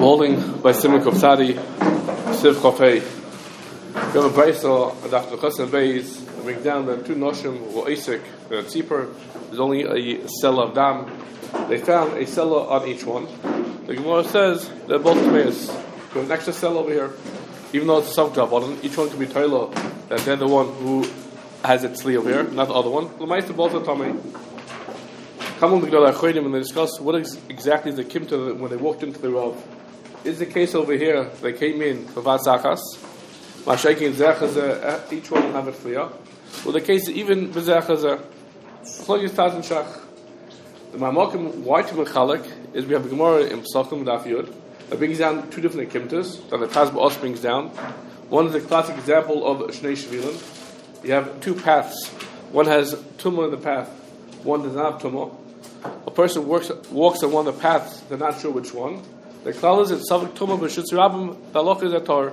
holding by Simon Kovsadi, Siv Chofei. We have a brayso after Chassan Beis. We bring down the two noshim or Isaac, the tzipor. There's only a cell of dam. They found a cellar on each one. The Gemara says they're both tmeis. There's an extra cell over here, even though it's a soft on each one can be toila. That they're the one who has its tzli over here, not the other one. The mice both are tummy. Come on to Gdolei Chodim and they discuss what exactly is the kimta when they walked into the Rav. Is the case over here they came in for Vasachas, Mashakin Zechazah, each one will have it for you. Well, the case even Bezechazah, Chlogis Taz and Shach. The Mamakim, why to Mechalik, is we have the Gemara in Pesachim Daf Yud that brings down two different kimtas that the Taz Ba'os brings down. One is a classic example of Shnei Shvilim. You have two paths. One has tumah in the path, one does not have tumah. A person walks on one of the paths, they're not sure which one. The klal is in Savik Tumah B'Shutz Rabbim, the halakha is a Torah.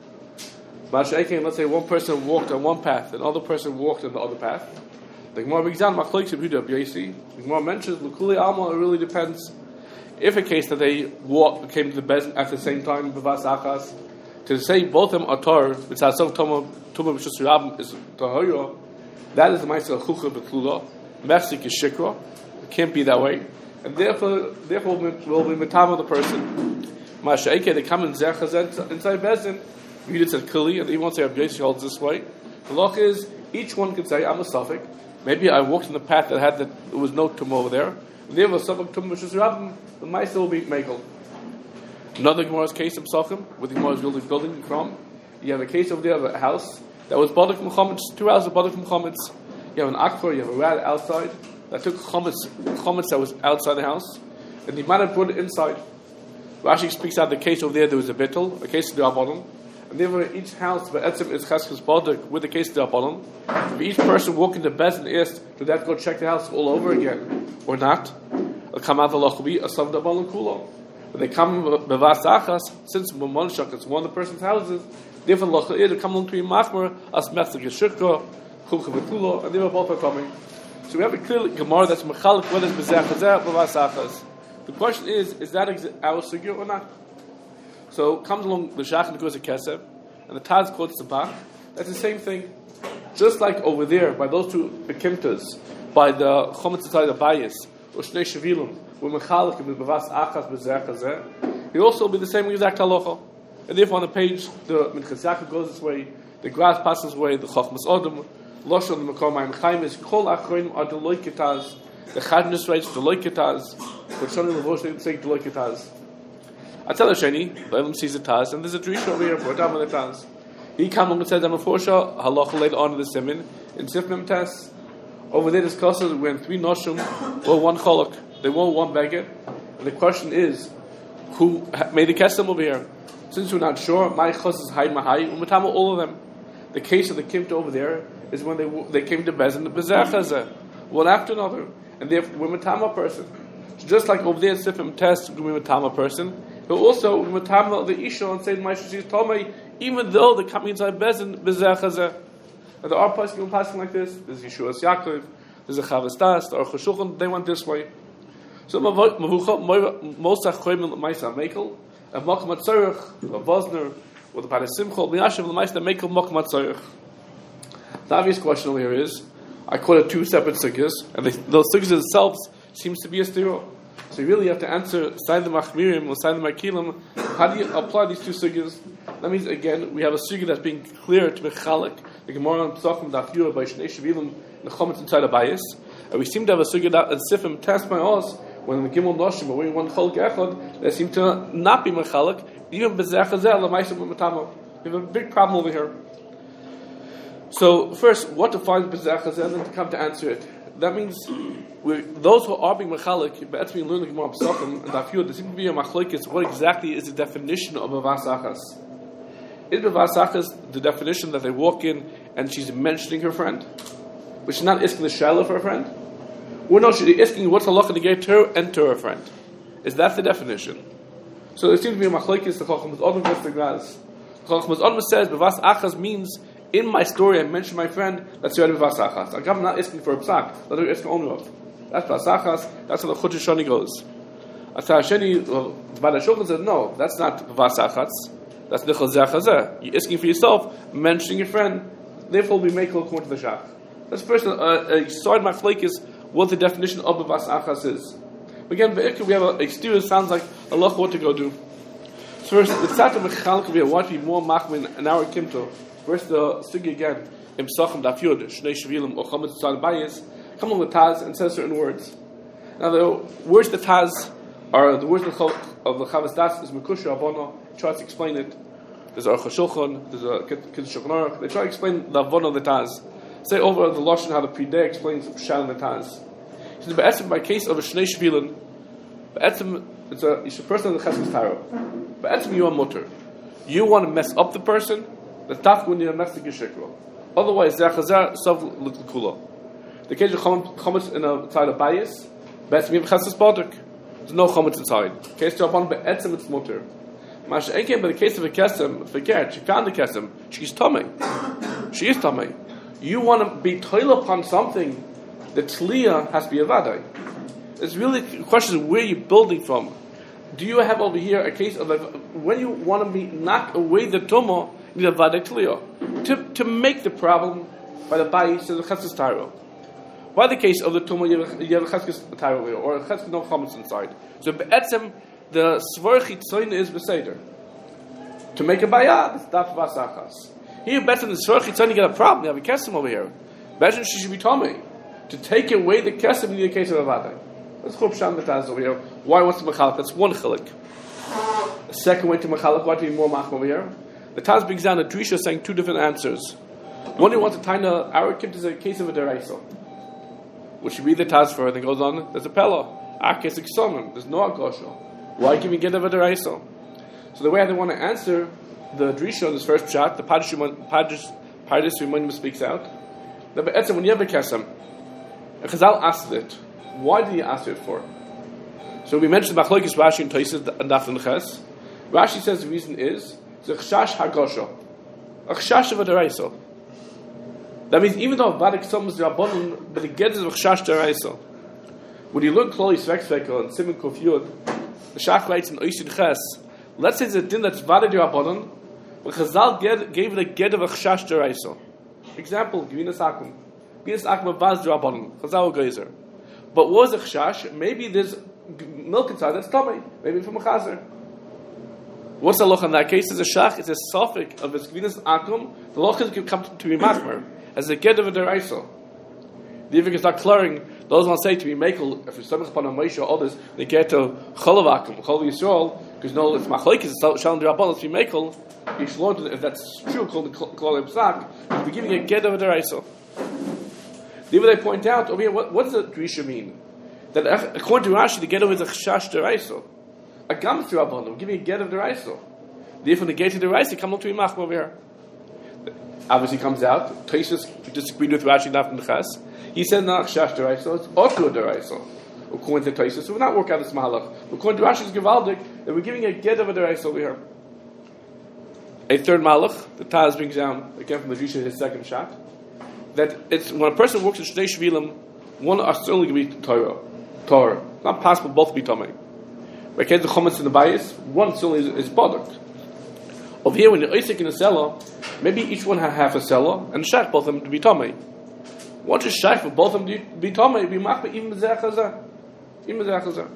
Let's say one person walked on one path, another person walked on the other path. The Gemara brings down Machlokes Yehuda B'Yasi. The Gemara mentions L'Kuli Alma. It really depends. If a case that they came to the Bezin at the same time, B'Vas Achas, to say both of them are Torah, which has Savik Tumah B'Shutz Rabbim is Torah. That is the Ma'aseh Chucha B'Klula. Mechzik is Shikra. It can't be that way. And therefore will be matama the person. Masha'ike, they come in Zechazah inside Bezin. Read it at Kili, and they won't say Abiyasi holds this way. The law is each one can say I'm a suffix. Maybe I walked in the path that there was no tumah over there. And there was suffix tumah which is rabbim. The ma'aseh will be mekel. Another Gemara's case of Pesachim, where the Gemara is building from. You have a case over there of a house that was Badak Muhammad's, 2 houses of Badak Muhammad's. You have an akbar, you have a rat outside that took chametz that was outside the house, and the man had brought it inside. Rashi speaks out the case over there was a bittul, a case of the Rabbanon, and therefore each house, Be'etzim is Cheskes Badak with the case of the Rabbanon. For each person walking to Bez and asked, do they have to go check the house all over again, or not? They'll come out the Lachabi, a Sav Dabbanon Kulo. When they come Bevas Achas, since Mamonshak, it's one of the person's houses, therefore Lachabi, they come along to be Machmer, as Mechzik Yeshikra, and they were both are coming. So we have a clear Gemara that's mechalik whether it's bezechazeh or vasachas. The question is that our sugya or not? So comes along the shach and goes to kesef, and the taz quotes the bach. That's the same thing. Just like over there by those two bekimtas, by the chometz tzai the bayis or shnei shavilim, we're mechalik with bevas achas bezechazeh. It also will be the same exact halacha. And therefore on the page the Minchas Yaakov goes this way, the Gras passes this way, the Chochmas Odom. Loshon the Makom Chaim is Kol Achronim are Deloy Kitaz. The Chadnus writes Deloy Kitaz, but Shoni Levosh they say Deloy Kitaz. I tell Sheni, the Elam sees the Taz, and there's a Drisha over here for Adam and the Taz. He comes along and says, I'm a Forsha, Halacha later on in the Simin, in Sifnim Taz. Over there discusses when 3 Noshim were one Cholok, they were one Beggar. And the question is, who made the Kesem over here? Since we're not sure, my Chos is Hai Mahai, Umatama all of them. The case of the Kimta over there is when they came to Bez and the Bezechazah, one after another, and therefore we're Matama person. So just like over there in Sifim Test, we're Matama person, but also we're Matama the Isha and say Maishashis Tomei, even though they're coming inside Bez and Bezechazah. And there are passing like this. There's Yeshua's Yaakov, there's a Chavastas, there are Cheshulchan, they went this way. So Mavucha Mosach Choyim Maisa Mekel, and Makam Atzorach, a Bosner, or the Parasimchol, Miashav Lamaista Mekel Makam Atzorach. The obvious question over here is, I call it 2 separate sugyas, and those sugyas themselves seems to be a stira. So you really have to answer Sayin the Machmirim or Sayin the Makilim. How do you apply these 2 sugyas? That means again we have a sugya that's being clear to Mechalik, the Gemara on Pesachim Daf Yud by Shnei Shavilim, the Chometz inside the Bayis, and we seem to have a sugya that in Sifim test by us when the Gimel Noshim are wearing one Cholok Echad, they seem to not be Mechalik, even Bezechazeh L'Maisa Matama. We have a big problem over here. So first, what defines Bezechazeh, and then to come to answer it. That means those who are being mechalik, but being learning more Pesachim and Daf Yud, there seems to be a machlokes. What exactly is the definition of Bevas Achas? Is Bevas Achas the definition that they walk in and she's mentioning her friend, which is not asking the shaila for her friend? Or no, she's asking what's halacha to get to her and to her friend. Is that the definition? So there seems to be a machlokes. The Chochmas Odom goes to Graz. Chochmas Odom says Bevas Achas means, in my story I mentioned my friend, that's already Bevas Achas. I'm not asking for a psak, that's asking only of. That's Bevas Achas, that's how the Chut Shoni goes. Atzar Sheni, Bada Shulchan said, no, that's not Vasachatz. That's Nichel Zechazeh. You're asking for yourself, mentioning your friend, therefore we make according to the Shach. That's first a side machlekes what the definition of a Vasachas is. Again, we have a exterior sounds like Allah what to go do. So first, the Tzat of Mechalek we want to be more machmin in our kimto. First, the Sugi again, Im Sachem Daf Yud, Shnei Shvilim, or Chometz Tzad Bayis, come along with Taz and says certain words. Now, the words that Taz are the words of the Chavas Das is Mekusha Avono. Try to explain it. There's Aruch HaShulchan, there's a Kiddush Shulchan Aruch. They try to explain the Avono of the Taz. Say over the Lashon how the Pidei explains Pshat and the Taz. He says, by case of a Shnei Shvilim, it's a person in the Cheskes Taro. But you are mutter. You want to mess up the person, the taf when you mess the geshikro. Otherwise, zechazar sav l'kula. The case of chometz in a side of bias, be'etzim you have chesed baduk. There's no chometz inside. Case to upon be'etzim it's mutter. Mash enke, but the case of a kesem, forget she found the kesem. She's tummy. She is tummy. You want to be toil upon something. The tzliya has to be a vadai. It's really the question of where you're building from. Do you have over here a case of when you want to knock away the tumah, you need a vadai tzliya to make the problem by the bayis to the cheskes tyro. By the case of the tumah, you have a cheskes tyro or a cheskes no chametz inside. So be'etzem the svar chitzoin is beseder. To make a bayah, it's daf vasachas. Here, better than the svar chitzoin, you get a problem. You have a kesem over here. Imagine she should be tummy. To take away the kesem, you need a case of a vadai. Let's go Pshat the Taz over here. Why wants to Mechalek? That's one chilik. The second way to Mechalek, why to be more Mach over here? The Taz brings down a Drisha saying two different answers. One, he wants to tie our kid is a case of a Deraisa, which should be the Taz for, and it goes on, there's a Pella. Our case is there's no Akosha. Why give me get of a Deraisa? So the way they want to answer the Drisha in this first Pshat, the Pardes Rimonim speaks out, that Be'etzem, when you have a Kesem, and Chazal asked it, why did he ask it for? So we mentioned Machlokes Rashi and Tosfos and Daf Ches. Rashi says the reason is the chashash hagosha, a chashash of a deraisa. That means even though vadik some is rabbanon, but it gets a chashash deraisa. When you look closely, Svek and Simon Kuf Yud, the Shach writes in Oisid Ches. Let's say it's a din that's vadik rabbanon, but Chazal gave it a get of a chashash deraisa. Example: Gvinas Akum, Gvinas Akum vaz rabbanon, Chazal geyser. But what was a chashash? Maybe there's milk inside that's tummy. Maybe from a chazer. What's the loch in that case? It's a shach. It's a suffix of its gvinas akum. The loch can come to be machmer as a get of a deraisa. The even is not clearing. Those want to say to be mekel if you're stomach upon a Moshe or others they get to cholav akum, cholav Yisrael because no it's machlekes it's shalom derabbanon to be mekel. Yishlon if that's true called the klal psak. We're giving a get of a deraisa. Even they point out over here, what does the Drisha mean? That according to Rashi, the get of is a chashash deraisa. A gam to Rabbanon, we're giving a get of deraisa. Therefore, the get of deraisa come up to Imach over here. Obviously, comes out. Tosfos disagreed with Rashi Daf Ches. He said not chashash deraisa, it's also deraisa. According to Tosfos, so we're not working out this mahalach. According to Rashi's Gevaldik, that we're giving a get of a deraisa over here. A third mahalach, the Taz brings down again from the Drisha his second shot. That it's when a person works in Shnei Shvilim, one are certainly going to be Torah. It's not possible both to be Tomei. When it comes to Chometz and the Bayis, one certainly is product. Over here, when you're Isaac in a cellar, maybe each one have half a cellar, and Shach both of them to be Tomei. Once you Shach for both of them to be Tomei, we machbe even Zechazah. Even Zechazah.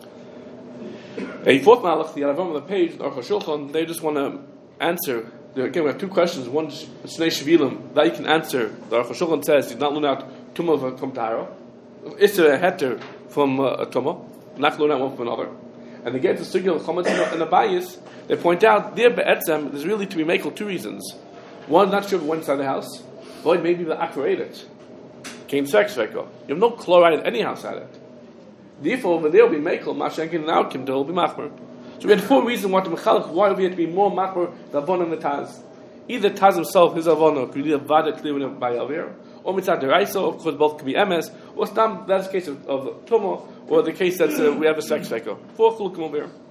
A fourth malach, the Aravim on the page, the Aruch HaShulchan, they just want to answer. Again, we have two questions. One is Shnei Shvilim that you can answer. The Aruch HaShulchan says you not learn out tumah of a kumtaro. It's a heter from a tumah, not learn out one from another. And they get to sugya of chometz and the bayis. They point out there be'etzem there's really to be makel two reasons. One, not sure if one inside the house. Void maybe the akroated. Came sex veko. You have no chloride in any house at it. Therefore, over there will be makel. Mashenkin and outkim there will be machmer. So we had four reasons why we had to be more machmer the avon and the taz. Either taz himself, his avono, could be a vada clear by avir, or mitzad deraisa, of course both could be ms, or stam, that's the case of tumah, or the case that we have a sex veko. Four chulukim over here.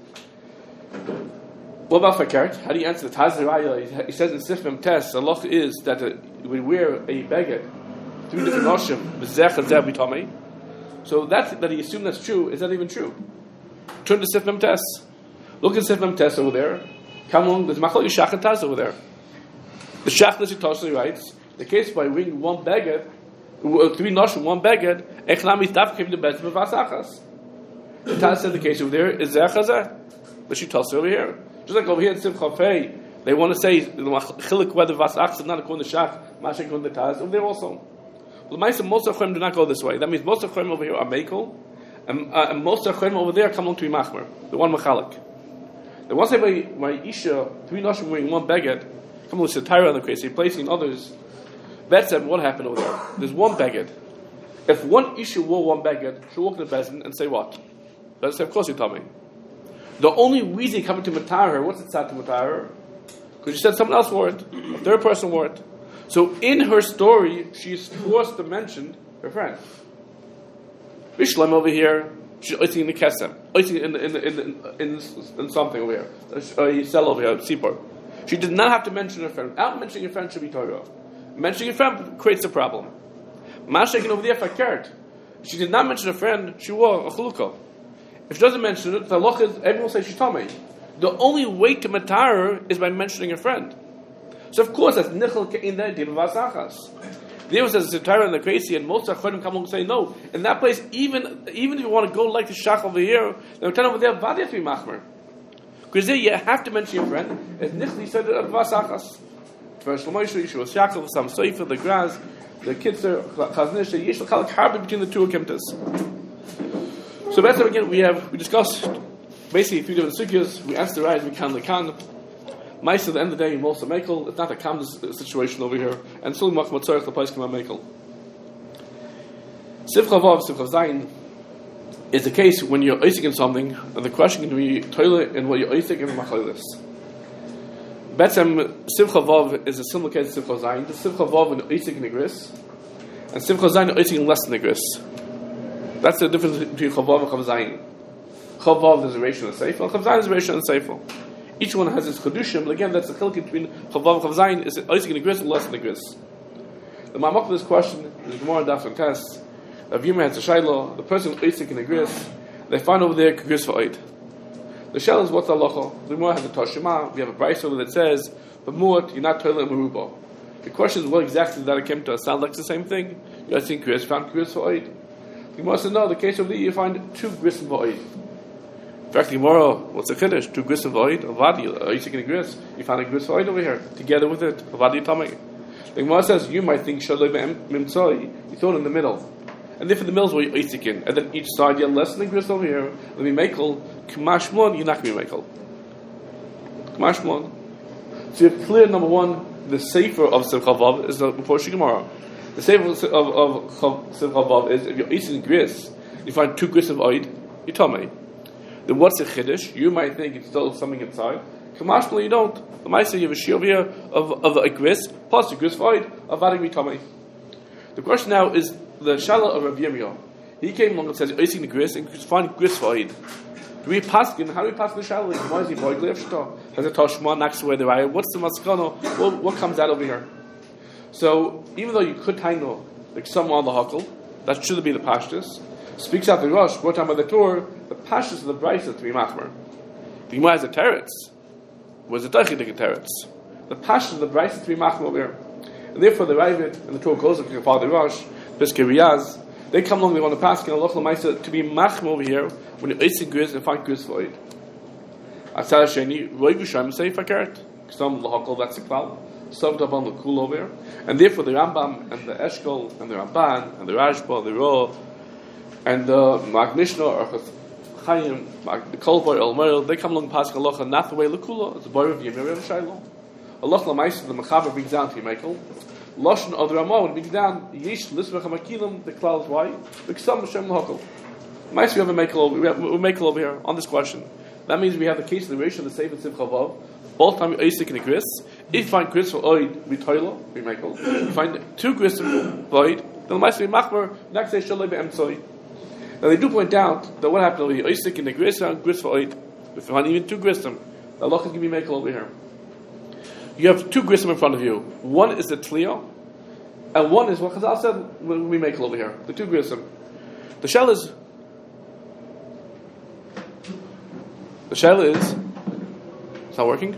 What about fakert? How do you answer the taz deraya? He says in Sifim Tes, the loch is that we wear a beged, three different noshim, b'zech and zeh b'tomei. So that he assumed that's true is not even true. Turn to Sif Mem Tes. Look at Sif Mem Tes over there. Come along, there's Machal Yishach and Taz over there. The Shach Nishitoshli writes, the case by ring one beged, 3 noshim, 1 beged, Echnami Daf came to bed of Vasachas. The Taz said the case over there is Zechazah. The Shitoshli over here. Just like over here in Sif Chafei, they want to say the Chilik whether Vasachas is not according to Shach, Mashik according to Taz. Over there also. But most of Chachamim do not go this way. That means most of Chachamim over here are Mekel, and most of Chachamim over there come along to be Machmer, the one Machalik. They want to say by Isha, 3 noshim wearing 1 beged, come with Satira on the case, placing others. That said, what happened over there? There's 1 beged. If one Isha wore 1 beged, she'll walk in the Bezin and say what? Let's say, of course you tell me. The only reason coming to Matar her, what's it sad to Matar her? Because she said someone else wore it, a third person wore it. So in her story, she's forced to mention her friend. Bishlam over here, she's eating in the kesem, eating in something over here, a cell over here, Sipor. She did not have to mention her friend. Without mentioning her friend should be Torah. Mentioning her friend creates a problem. Mashakin over there, Fakert. She did not mention her friend, she wore a chulukah. If she doesn't mention it, the loch is, everyone will say she's Tomei. The only way to matar her is by mentioning her friend. So of course that's nichel in the din of vasachas. There was a Satira and the crazy, and most Achronim come along and say no. In that place, even if you want to go like the Shach over here, they will turn over there vadiyat be machmer. Because there you have to mention your friend. It's nichel said of vasachas. First Lamoisha, Yeshua Shakal, some Seifa, the Graz, the Kitzer, Chaznisha, Yeshua Chalak harbor between the 2 Akimtas. So that's again we discussed basically 3 different sugyas. We answered the right, we can the kan. Mice at the end of the day, most of Mekel. It's not a common situation over here. And still, Mach Matzorach, the place come on Mekel. Sivcha Vav, Sivcha Zayin is the case when you're Isaac in something, and the question can be toilet and what you're Isaac in Machalis. Betzem, Sivcha Vav is a similar case to Sivcha Zayin. The Sivcha Vav and Isaac in the Gris, and Sivcha Zayin and Isaac in less than the Gris. That's the difference between Chavav and Chav Zayin. Chavav is a ratio and a seifel, and Chav Zayin is a ratio and a seifel. Each one has its Kedushim, but again, that's the chiluk between Chavav and Chav Zayin, is Isaac in the Gris and less than the Gris. The Ma'amak of this question is Gemara Daf and Tess. Rav Yirmiyah has a Shaila, the person with Isaac in the Gris, they find over there Gris for Eid. The Shaila is what's the halacha? The Gemara has a Tashima, we have a Brayso that says, B'muat, you're not toilet Meruba. The question is, what exactly did that came to? Sound like the same thing? You guys think Gris found Gris for Eid? The Gemara says, no, the case of the you find 2 Gris for Eid. In fact, tomorrow, what's the Kiddush? 2 Gris of Void, a Vadi, Isaac in a Gris. You found a Gris Void over here, together with it, a Vadi Tomei. The Gemara says, you might think Shaloi Mimtsoi, you throw it in the middle. And if in the middle is where you're Isaac in, and then each side you have less than a Gris over here, let me Mekel, K'mashmon, you're not going to be Mekel. K'mashmon. So you have clear, number 1, the Sefer of Simcha Vav is the Mephosh Gemara. The Sefer of Simcha Vav is, if you're Isaac in Gris, you find 2 Gris of Oid, you Tomei. Then what's a chiddush? You might think it's still something inside. Kamashma, you don't. The Maisa, you have a shiur over here of a gris, plus a gris void of vadig mitamei. The question now is the shala of Rav Yirmiyah. He came along and says, "You're the gris and you find gris void." Do we pass? How do we pass the shala? Why is he void lefshta? Has a tashma next away the raya? What's the maskana? What comes out over here? So even though you could taino like some on the hakol, that should be the pashtus. Speaks out the Rosh, what time of the Torah, the Pashas of the Brisa to be Machmer. The Gemara has a teretz. Was a Teichidik teretz. The Pashas of the Brisa to be Machmer over here. And therefore the Ravid and the Torah goes up to the Father Rosh, Piskei Riyaz, they come along, they want to pass in Allah L'maisa to be Machmer over here when you're Isaac Gris and find Gris Void. Atzal Sheni, Roy Gushayim say Fakert. Some L'hakol, that's the Klal. Served up on the Kul over here. And therefore the Rambam and the Eshkol and the Ramban and the Rashba, the Ro, and the Magnishna or Chaim, the Kolboy Elmoil, they come along past Halacha, not the way Lakula, it's the boy of Yemir Shailo. Allah Lamaisa, the Mechaber brings down to Michael. Lashon of the Ramah brings down Yesh Lisbech Hamakilim, the Klal why? Because some Hashem Lahakal. Mice, we have a Michael over here on this question. That means we have the case of the ratio of the Seif and Simcha Vav. Both time Isaac and a Gris. If you find Gris for Oid, we Toilo, we Michael. If you find 2 Gris for Oid, then the Mice we Machmer, next day Shalai Be'emtsoi. Now they do point out that what happened over here, Isaac in the Gris and Gris for Oid. If you find even 2 Grisim, the Allah can give you Michael over here. You have 2 Grisim in front of you. One is the Tlio, and one is what Chazal said when we make over here. The 2 Grisim. The shell is The shayla is, it's not working?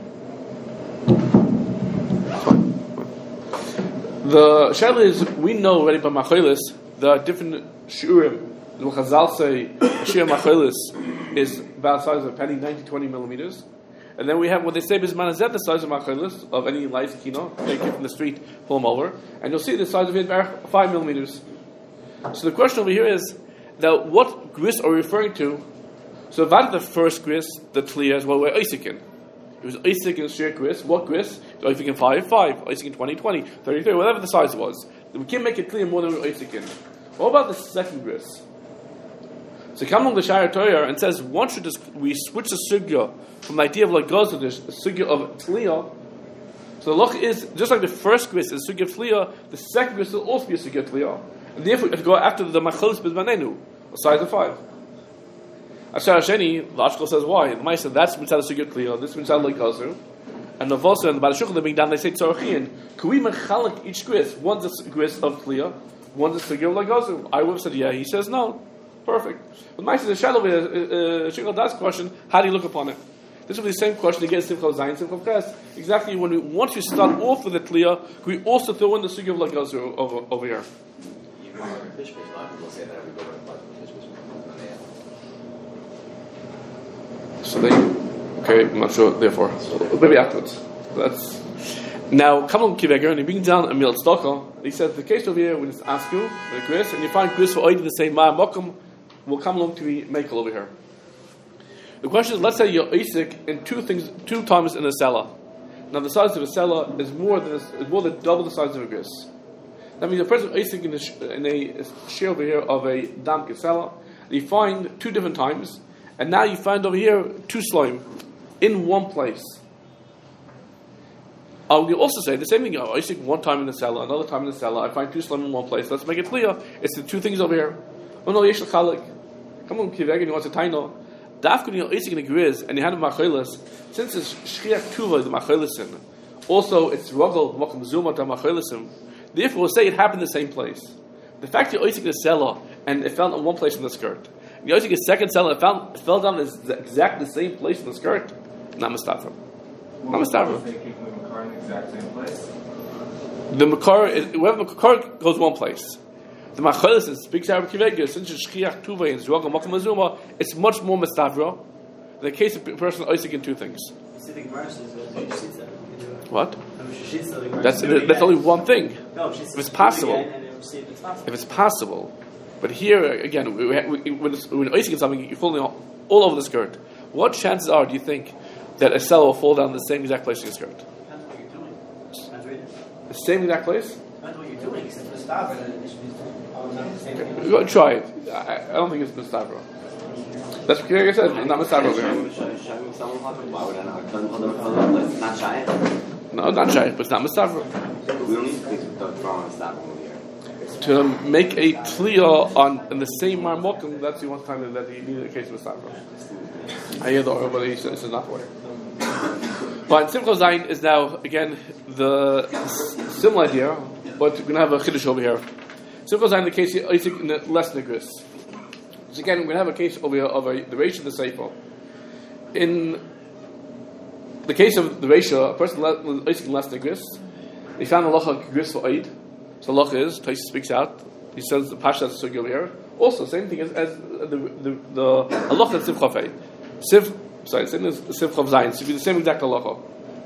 It's fine. The shayla is, we know already by Macholis, there are different shiurim. The Chazal say, shiur Macholis is about the size of a penny, 90-20 millimeters. And then we have what they say is manazet, the size of Macholis, of any lice kino, take it from the street, pull them over, and you'll see the size of it, 5 millimeters. So the question over here is, that what gris are we referring to? So about the first gris, the tliya is what we're Isikin. It was Isik in sheer gris. What gris? Isik in 5, Isik in 20, 30, 30, whatever the size was. We can't make it clear more than we're Isik in. What about the second gris? So come along the Shire Torah and says, once we switch the sugya from the idea of like goes to the sugya of tliya. So the loch is, just like the first gris is sugya of tliya, the second gris will also be a sugya of tliya. And therefore, if you go after the macholis bizmanenu, a size of 5. Ashar Sheni, the Ashkel says why? The Maisa, that's mitzad sugya tliya, this mitzad like gozu. And the Vosa and the Balashukh, they bring down, they say tzorchian, can we mechalik each gris? One's a gris of tliya, one's a sugya of like gozu. I would have said yeah, he says no. Perfect. But Maisa, the Shalom, Shikal Das question, how do you look upon it? This will be the same question again, Simchal Zayin, Simchal Ches. Exactly once you start off with the tliya, can we also throw in the sugya of like gozu over here? So okay, I'm not sure, therefore. Maybe afterwards. That's now come on Kiveger and he brings down a Milat Stokol. He says the case over here when it's asku, with a gris, and you find gris for oid in the same ma mokum, will come along to be makel over here. The question is, let's say you're Isik in two times in a cellar. Now the size of a cellar is more than double the size of a gris. That means a person Isik in a share over here of a dam kesela, you find 2 different times, and now you find over here 2 slime in one place. I will also say the same thing. Isik one time in the cellar, another time in the cellar. I find 2 slime in one place. Let's make it clear. It's the 2 things over here. Oh no, yesh l'chalik. Come on, Kivegin, you want to taino. Dafkun you're Isik in a griz, and you had a machelis. Since it's shriak tuva the machelisin, also it's rogel mokum zuma to machelisim. Therefore, we'll say it happened in the same place. The fact you're Isik in a cellar and it fell in one place in the skirt. You're Isik in a second cellar and it fell down in exactly the same place in the skirt. Not mustafra. Not mustafra. In the exact same place. The makar, wherever the makar goes one place. The machelis speaks Arab kivegah. Since it's shchiach tuva and zrogel mokum azuma, it's much more mustafra. In the case of a person Isik in 2 things. What? That's only one thing. If it's possible. If it's possible. But here, again, when Isik in something, you're falling all over the skirt. What chances are, do you think, that a cellar will fall down the same exact place in your skirt? Depends what you're doing. The same exact place? Depends what you're doing. Except for stop it. Go and try it. I don't think it's Mustavra. That's what I said. Not Mustavra over here. No, not shy, but it's not Mustavra. We don't need to fix the drawing Mustavra over here. To make a tliya in the same marmokim, that's the one time that he needed a case of Mustavra. I hear the oil, but he says it's not for it. But Simchal Zayin is now, again, the similar idea, but we're going to have a chiddush over here. Simchal Zayin, the case here, Isik in the less negris. So again, we're going to have a case over here of the ratio of the Sefer. In the case of the ratio, a person with Isik in less negris, he found a locha gris for Eid. So the locha is, Taisa speaks out, he says the Pasha is over here. Also, same thing as the halacha of Siv Chafei. Same as Siv Chav Zayin. So the same exact halacha.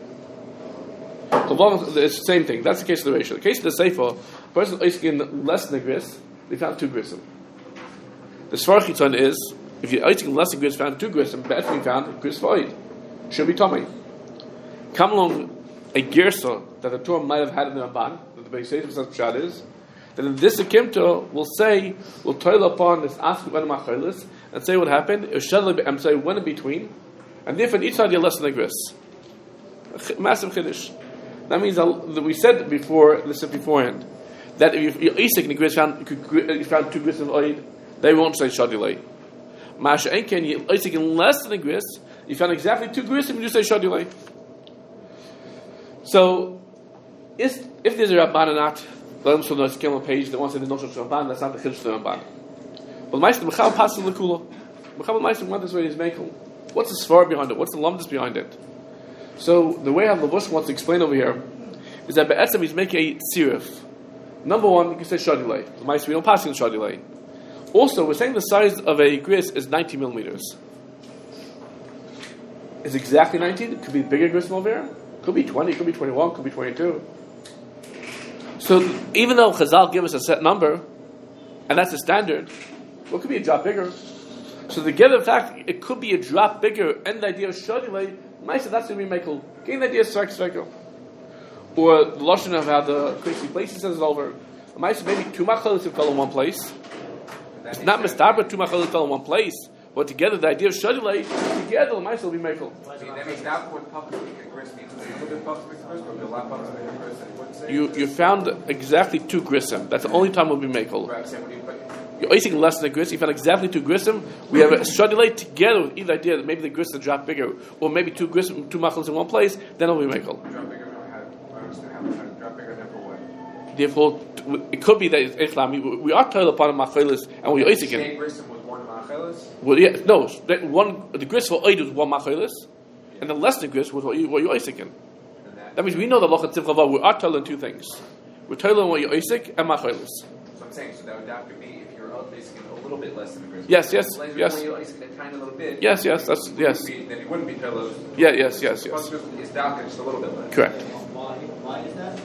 It's the same thing. That's the case of the ratio. The case of the Sefer, a person is in less than a gris, they found 2 grisim. The Svar Chitzon is, if you're eating less than gris, found 2 grisim, better being found gris for Eid. Should be Tomei. Come along a girsa that the Torah might have had in the Ramban, that the Beis Yosef says Pshat is, then in this Akimta will toil upon this Asku Ben Machelis and say what happened, and say when in between, and therefore on each side you're less than a gris. Massive Chiddush. That means that we said beforehand that if you're Isik and the gris found 2 gris of Oid, they won't say Shadilei. Masha Enken, you're Isik in less than a gris, you found exactly 2 gris and you say Shadilei. So, if there's a Rabban or not, let them show the Kimmel page that wants to say there's no such Rabban, that's not the Chiddush of the Rabban. But Meister Mechal passes the Kula. Mechal Meister went this way, he's making. What's the svar behind it? What's the lumdus behind it? So the way how Lavush wants to explain over here is that Be'etzem he's making a tzirif. Number one, you can say shadilei. We don't pass in shadilei. Also, we're saying the size of a gris is 90 millimeters. Is exactly 19? It could be bigger gris over here. Could be 20, could be 21, could be 22. So even though Chazal give us a set number, and that's the standard, well, it could be a drop bigger. So the get of fact, it could be a drop bigger, and the idea of shadilei, Maisa, that's going to be mekel. Getting the idea of strike striker. Or the lotion of how the crazy places says it over. Maisa, maybe two machalis fell in one place. It's not mistaber two machalis fell in one place. But together, the idea of shadilei, together, the Maisa will be mekel. That means not what puffs make a grist means. A little bit puffs make a grist, or a lot puffs make a grist. You found exactly two grisim. That's the only time we'll be mekel. You're icing less than a gris. You found exactly two grisim. We have a shadilei together with either idea that maybe the gris will drop bigger, or maybe two grisim, two machalis in one place. Then it'll be mekel. Drop bigger. I understand how drop bigger than for what? Therefore, it could be that it's echlami. We are told upon a machalis, and we're icing Same grisim with one machalis. Well, yeah, no. The gris for oid was one machalis, and the less than gris was what you're icing in. That means we know that lochat tzivchava. We are told in two things. We're told on what you're icing and machalis. So I'm saying, so that would have to be if you're basically a little bit less than a grist. Yes. When you're icing a tiny little bit. Yes. That's yes. Then it wouldn't be pillows. Yeah. Yes. It's down just a little bit less. Correct. Why is that?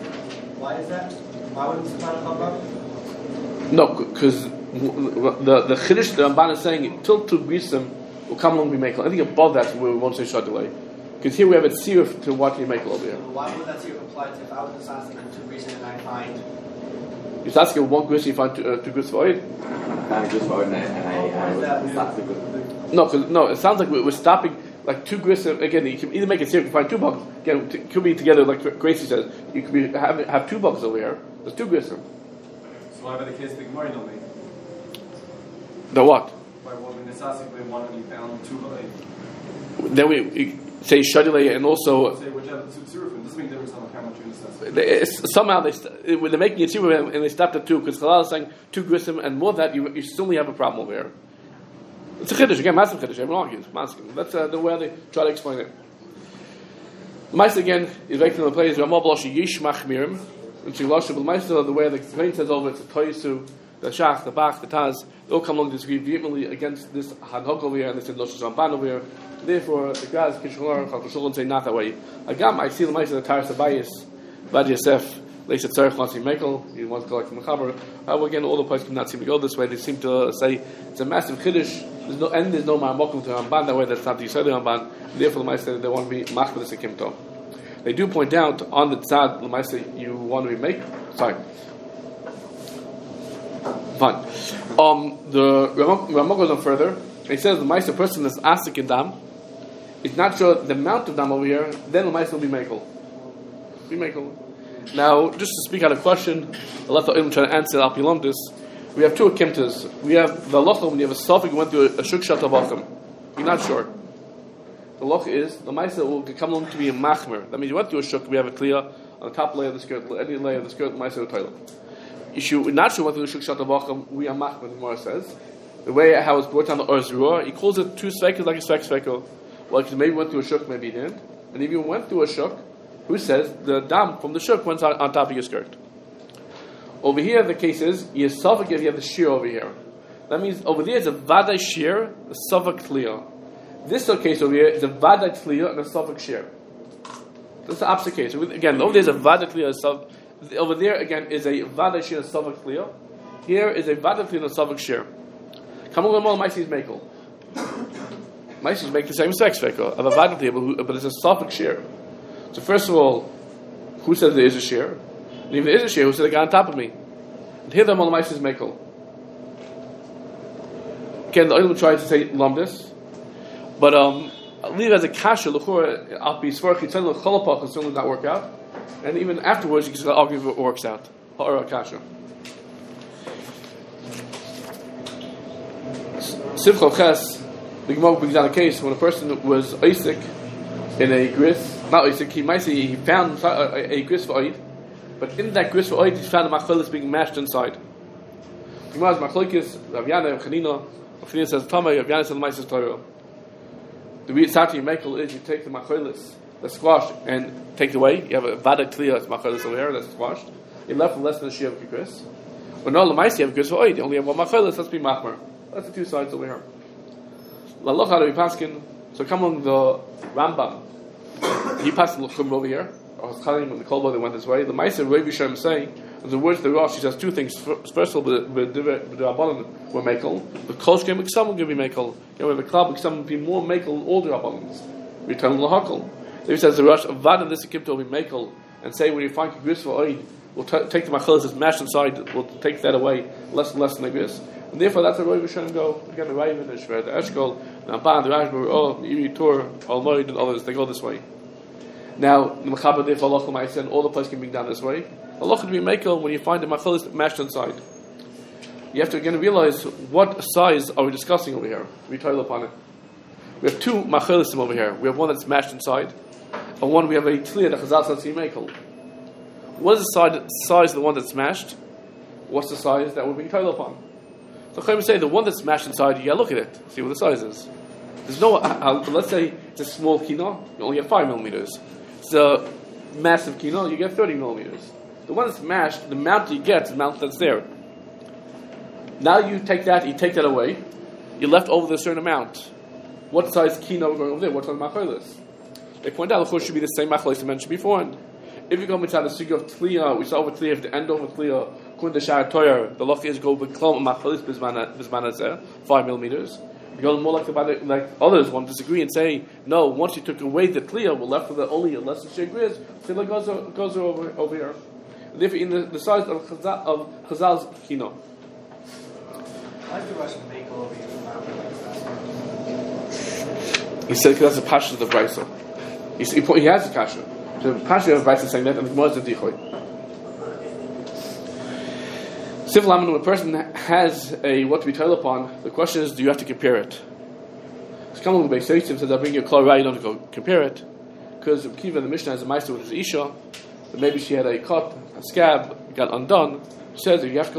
Why wouldn't Satan come up? No, because the chiddush the Ramban is saying till two grisim will come along and be mekel. I think above that where we won't say shadilei. Because here we have a tziruf to what you mekel over here. Why would that tziruf apply to if I was asking for two grisim and I find? You're asking one gris, you find two gris for oid? I'm just for and I that's the good. No, it sounds like we're stopping. Like two grisim, again, you can either make it tziruf, you find two bugs. Again, it could be together, like Gracie says. You could be have two bugs over here. There's two grisim. So why about the case the Gemara don't make? The what? Why when the Sasik they wanted you found two Then we say shadilei and also say whichever two tzirufim doesn't make a difference on how much you necessary. somehow when they're making a tziruf and they stopped at two because Chalal is saying two grisim and more than that you still only have a problem over here. It's a chiddush again, massive chiddush. Everyone argues, massive. That's the way they try to explain it. The Ma'aser again is right in the place. Ramah b'loshi yish machmirim. And Shilosh, but the Ma'aser, the way the explain says over, it's the Toyisu, the Shach, the Bach, the Taz. They all come along to disagree vehemently against this Hanhok over here and this Losh Ramban over here. Therefore, the guys Kishulor, Chakashul, say not that way. Agam, I see the Ma'aser, the Taras Abayis, Bad Yosef. They said Tzarech wants to be Mekel, he wants to collect from the Chaber. However, again, all the places cannot seem to go this way. They seem to say it's a massive Kiddush. There's no Ma'amokum to Ramban that way. That's not the Yisraeli Ramban. Therefore, the Ma'aser, they want to be Machbedis and Kimto. They do point out on the tzad, l'maisa, you want to be sorry. Fine. The Ramah goes on further. He says the Ma'aser person that's asik in dam is not sure the amount of dam over here. Then the Ma'aser will be mekel. Now, just to speak out a question, I left the Ilm trying to answer al pilomdus. We have two akimtas. We have the halacha when you have a suffix, you went through a shuk shat avachim. You're not sure. The loch is the Ma'aser will come along to be a machmer. That means you went through a shuk. We have a kliya on the top layer of the skirt, any layer of the skirt. The Ma'aser will toilet. If you not sure went through the shuk shat avachim, we are machmer. The Gemara says the way how it's brought down the Orzurah, he calls it two svekos like a sveko. Well, because maybe went through a shuk, maybe he didn't. And if you went through a shuk, who says the dam from the shuk went on top of your skirt? Over here, the case is you suffix if you have the shear over here. That means over there is a vaday shear, a suffix kliya. This case over here is a vaday kliya and a suffix shear. That's the opposite case. Again, over there is a vaday kliya, over there again is a vaday shear and a suffix kliya. Here is a vaday kliya and a suffix shear. Come on, more Ma'aser is mekel. Ma'aser is make the same sex veko of a vaday kliya, but it's a suffix shear. So first of all, who says there is a shear? And if there is a shear, who said the guy on top of me? And here the Ma'aser is mekel. Again, the oil will try to say lumdus, but I'll leave it as a kasha. L'chor, I'll be svar chitzon l'cholapach will certainly not work out, and even afterwards you can argue if it works out. Ha'ara kasha. Sivcho ches, the Gemara brings down a case when a person was Isaac in a gris, not Isaac, he might say he found a gris for oid, but in that gris for oid he found a macholis being mashed inside. The Gemara is machlokes, Rav Yana, Rav Chanina. Rav Chanina says Tama, Rav Yana says Ma'aser Torah. The Sati Mekel is you take the macholis that's squashed and take it away. You have a vada clear that's macholis over here that's squashed. You're left with less than a shia of kikris. When no lamaisi you have kikris for oid, you only have one macholis. Let's be machmer. That's the two sides over here. Laloch how do we paskin? So come on the Rambam. He passed the Luchum over here. I was telling him when the Kolbo they went this way. The Ma'aser Rav Yisrael is saying, in the words of the Rosh, he says two things. First of all, the Rabbanon were Mekel. The Kol Shkem B'Ksam will be Mekel. You know, the Klal B'Ksam will be more Mekel than all the Rabbanons. Return L'Hakol. Then he says the Rosh, Avad and this Ekipto will be Mekel, and say when you find Kigris for Oid, we'll take the Machalis that's mashed inside, we'll take that away, less and less than Kigris. And therefore that's where Rav Yisrael go. Again, the Raven, the Shver, the Eshkol, the Abban, the Rashba, the Iri Tur, Al-Moed, and others, they go this way. Now, the Mechaber therefore Allah L'Maisa, and all the place can be done this way. Allah could be Mekel when you find the Machalis mashed inside. You have to again realize what size are we discussing over here. We toil upon it. We have two Machalisim over here. We have one that's mashed inside, and one we have a clear that Chazal says Mekel. What is the size of the one that's smashed? What's the size that we're being told upon? So Chaim say the one that's smashed inside, you gotta look at it, see what the size is. There's no, let's say it's a small kino, you only get 5 millimeters. It's a massive kino, you get 30 millimeters. The one that's smashed, the amount you get is the amount that's there. Now you take that away, you're left over a certain amount. What size kino going over there? What size macholis? They point out, of course, should be the same macholis you mentioned before. And if you go inside the sugi of Tliya, we saw over Tliya, if the end over Tliya, according to Shara Toyer, the loch is go beklom macholis bisman 5 millimeters. You go more like others want to disagree and say, no, once you took away the Tliya, we're left with only a less than shegriz, Tliya goes over here. And therefore, in the size of Chazal's kino. Why is the Russian make over here? He said because that's the passion of the Brisa. He has the kasha. So the passion of the Brisa saying that, and the Gemara is the dichoy. Civil when a person has a what to be told upon, the question is, do you have to compare it? It's coming with Beis Yosef says, I'll bring you a kol right, you don't have to go compare it. Because Kiva, the Mishnah, has a meister with his Isha, that maybe she had a cut, a scab, got undone. She says, if you have to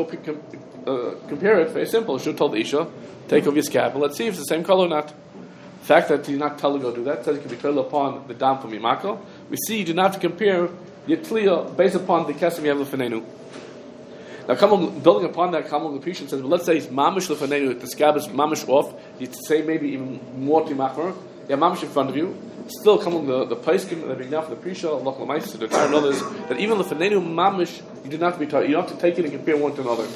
go compare it, very simple. She should have told the Isha, take off your scab, and let's see if it's the same color or not. The fact that you not tell her to go do that says it can be told upon the dam from Imako. We see you do not have to compare your tliya based upon the kesem you have l'fanenu. Now, building upon that, Kamal Leprishan says, well, let's say it's mamish l'fanenu, the scab is mamish off. You say maybe even more timachmer. You have mamish in front of you. Still, Kamal the Paiskim that being now for the Prisha, Allah L'Maisa, the Torah and others, that even l'fanenu mamish, you do not have to be taught. You don't have to take it and compare one to another.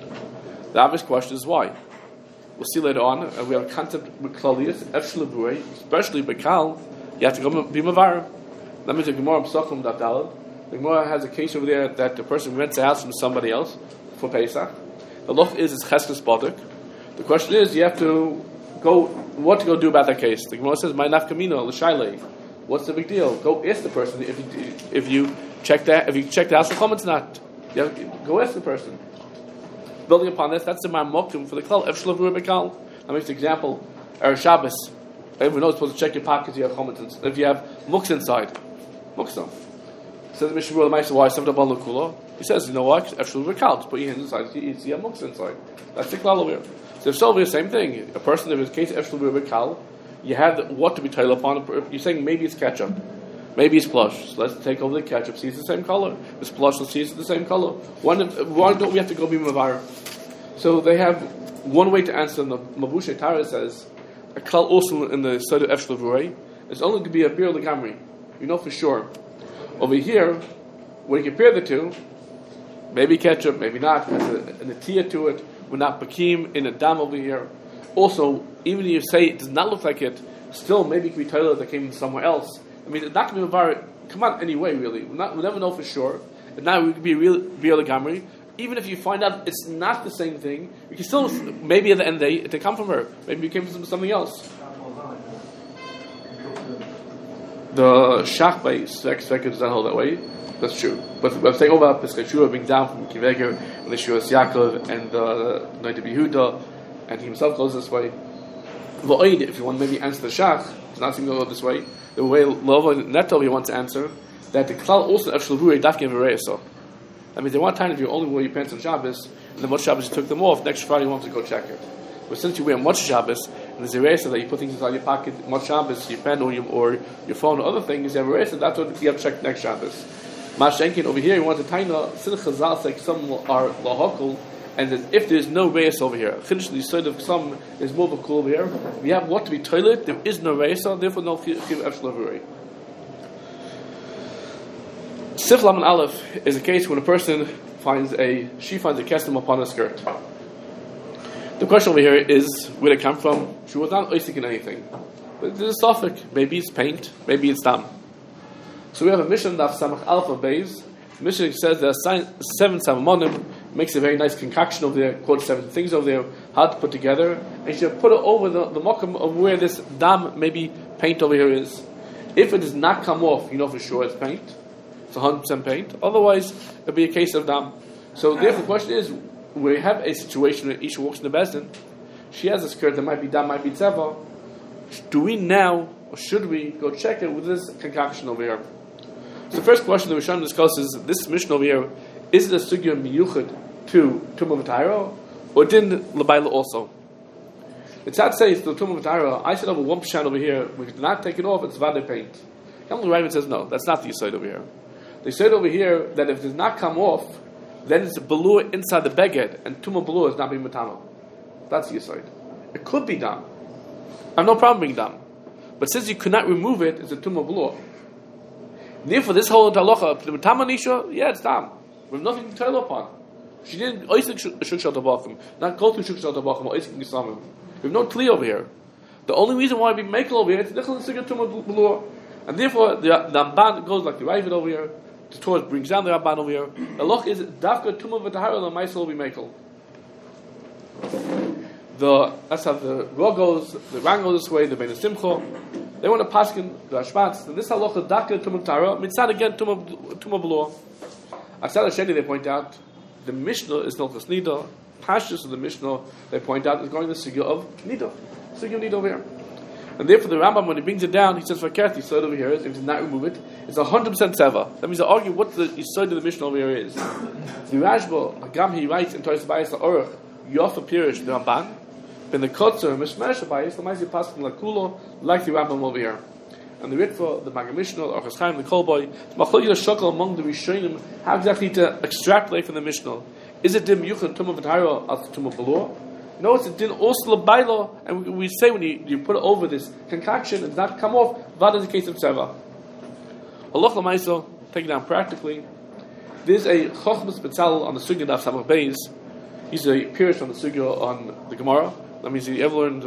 The obvious question is why. We'll see later on. We have a concept with Klalius, Efshalabure, especially Bekal. You have to go be Mavar. That means the Gemara Psachim Dalad. The Gemara has a case over there that the person rents a house from somebody else for Pesach. The loch is Cheskes Baduk. The question is, you have to go, what to go do about that case? The Gemara says, My nafkamino, l'shayle. What's the big deal? Go ask the person if you check the house, the comments not. You have to go ask the person. Building upon this, that's the Marmokim for the Klal. Efshalavur Bekal. That makes the example. Erev Shabbos. Everyone knows you're supposed to check your pockets. You have chomets. If you have muks inside, muksam. Says Mishnah L'Maisa, why something about L'Kula? He says, you know what? Efshalavur Bekal. Just put your hands inside. You have muks inside. That's the Klal over here. So if so, the same thing. A person, if it's case Efshalavur Bekal, you have what to be told upon. You're saying maybe it's ketchup. Maybe it's plush. So let's take over the ketchup, see it's the same color. It's plush, let's see it's the same color. Why don't we have to go be Mavar? So they have one way to answer. The Mabushe Tara says, a klal also in the study of Efshalavurei, it's only to be a beer legamri. You know for sure. Over here, when you compare the two, maybe ketchup, maybe not, has a natia to it, we're not bakim in a dam over here. Also, even if you say it does not look like it, still maybe it could be titled that came from somewhere else. I mean, it's not going to be Mavar, come on anyway, really. We'll never know for sure. And now we could be real beer legamri. Even if you find out it's not the same thing, you can still, maybe at the end of the day, they come from her. Maybe it came from something else. The Shach by Svek does not hold that way. That's true. But I'm saying over Piskachura being down from Kiveger, and the Shuras Yaakov, and the Noida Behuda, and he himself goes this way. V'oid, if you want to maybe answer the Shach, it's not going to go this way. The way Lova Neto he wants to answer, that the Klal also Efshalavurei Dafkin V'Reisa. I mean, there were times if you only wear your pants on Shabbos, and then much Shabbos you took them off, next Friday you want to go check it. But since you wear much Shabbos, there's a eraser that you put things inside your pocket, much Shabbos, your pen or your phone or other things, you have a eraser, that's what you have to check next Shabbos. Mashenkin over here, you want to taina, Sin Chazal, like some are lahokul, and if there's no reis over here, finish the side of some is more of a cool over here. We have what to be toilet, there is no reis, therefore no chiv efshel. Sif Laman Aleph is a case when a person finds a kesem upon a skirt. The question over here is where it come from. She was not oisik in anything, but there's a suffix. Maybe it's paint, maybe it's dam. So we have a mission that Samach Alpha Bays. The mission says there are 7 samamonim. Makes a very nice concoction over there. Quotes 7 things over there, how to put together, and she put it over the mokum of where this dam, maybe paint over here is. If it does not come off, you know for sure it's paint. It's 100% paint. Otherwise, it'll be a case of dam. So therefore, the question is, we have a situation where Isha walks in the Bezdin. She has a skirt that might be dam, might be tzeva. Do we now, or should we go check it with this concoction over here? So the first question that we're trying to discuss is this mission over here. Is it a sugya miyuchad to Tumah V'Tahara, or didn't Labaila also? The Tzad says to Tumah V'Tahara, I said over 1% over here, we did not take it off, it's vade paint. Kamil Raven says no, that's not the Yisod over here. They said over here that if it does not come off, then it's a belur inside the beged, and Tumah belur is not being matama. That's the Yisod. It could be dam. I have no problem being dam. But since you could not remove it, it's a Tumah belur. Therefore, this whole halacha, the matama nisha, yeah, it's dam. We have nothing to tell upon. She didn't oisik shukshal tabachim, not go through shukshal tabachim or oisik nisamim. We have no tli over here. The only reason why we make it over here is nichal and tumah belur, and therefore the Ramban goes like the Ravid over here. The Torah brings down the Ramban over here. The loch is dafka tumah v'tahara l'maisel we makel. That's how the Ra goes. The Ran goes this way. The Bein Simcha. They want to paskin the Hashmatz. And this halacha dafka tumah v'tahara mitzad again tumah belur. Asad Hasheni, they point out, the Mishnah is not just Nida. Pashtus of the Mishnah, they point out, is going to the Sugya of Nida. Sugya of Nida over here. And therefore the Rambam, when he brings it down, he says, Fakert, Yisod over here is, if he does not remove it, it's 100% Seva. That means they argue what the Yisod of the Mishnah over here is. The Rashba, Agam, he writes in Toys Bayis, the Orach, Yofa Pirish, the Ramban, Ben the Kotzer, Mishmesh Bayis, the Maisi Paskin Lakulo, like the Rambam over here. And the Ritva, the Maggid Mishnah, or Orchos Chaim, the Kolboy, Machlokes Shokol among the Rishonim, how exactly to extrapolate from the Mishnah. Is it dim yuchad tumah v'tahara as tumah belur? No, it's a din also l'baylo, and we say when you put it over this concoction, it does not come off. That is the case of tzeva. Halach l'maiso, take it down practically. There's a chochmas betzalel on the sugya daf samach beis. He's a pirish on the sugya on the Gemara. That means he ever learned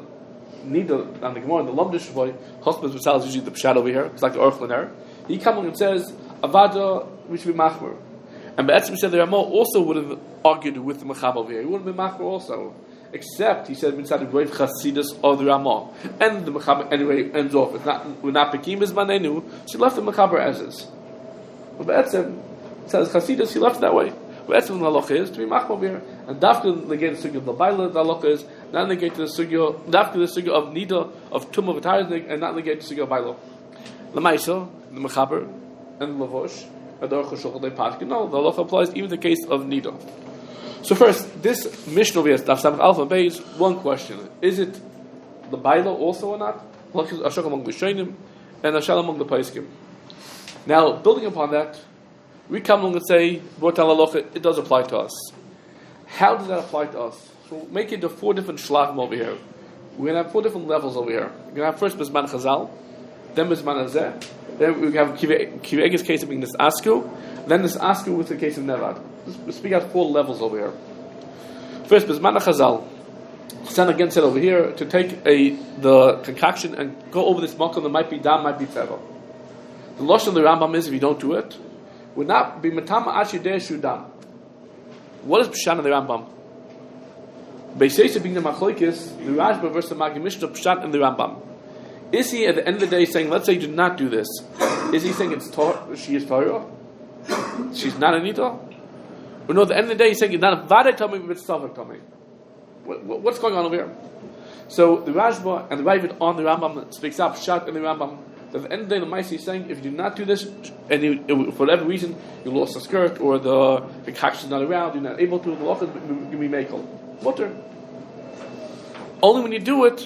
Nida on the Gemara, the Lamdish boy, Chochmas Betzalel is usually the Pshat over here. It's like the Orach L'ner. He comes along and says, Avada, we should be Machmer. And Be'etzim said the Ramah also would have argued with the Mechab over here. He wouldn't be Machmer also. Except, he said, inside the Brave Chasidus of the Ramah. And the Mechab anyway ends off. We're not Pekim as Manenu, so he left the Mechaber as is. But Be'etzim says Chasidus, he left it that way. Be'etzim the halacha is to be Machmer over here. And Dafka negate the sugya of the Baila, the halacha is not negate the sugya, Dafka the sugya of Nida, of Tumah V'Tahara, and not negate the sugya of Baila. L'maisa, the Mechaber, and the Lavosh, and the Orchos Shokol, they paskin. No, the halacha applies even in the case of Nida. So first, this Mishnah over here, Daf Samach Alpha Beis, one question. Is it the Baila also or not? Ashok among the Shainim, and Ashal among the Paiskim. Now, building upon that, we come along and say, it does apply to us. How does that apply to us? So we'll make it to 4 different shlachim over here. We're going to have 4 different levels over here. We're going to have first Bizman Chazal, then Bizman Azeh, then we have Kivege's case of being this Asku, then this Asku with the case of Nevad. We speak out 4 levels over here. First Bizman Chazal. Hassan again said over here to take the concoction and go over this makom that might be dam, might be teva. The losh of the Rambam is if you don't do it, would not be matama ashideh shudam. What is Pshat in the Rambam? Beisayse being the Machlokes, the Rashba versus the Maggid Mishnah, Pshat in the Rambam. Is he at the end of the day saying, let's say you do not do this? Is he saying she is Torah? She's not Anita? Or no, at the end of the day he's saying it's not a Vade Tomei, but it's Stavak Tomei. What's going on over here? So the Rashba and the Ravid on the Rambam speaks up Pshat in the Rambam. At the end of the day, the Maisi is saying, if you do not do this, and for whatever reason, you lost a skirt, or the concoction is not around, you're not able to, the loch is going to be makel. Mutter. Only when you do it,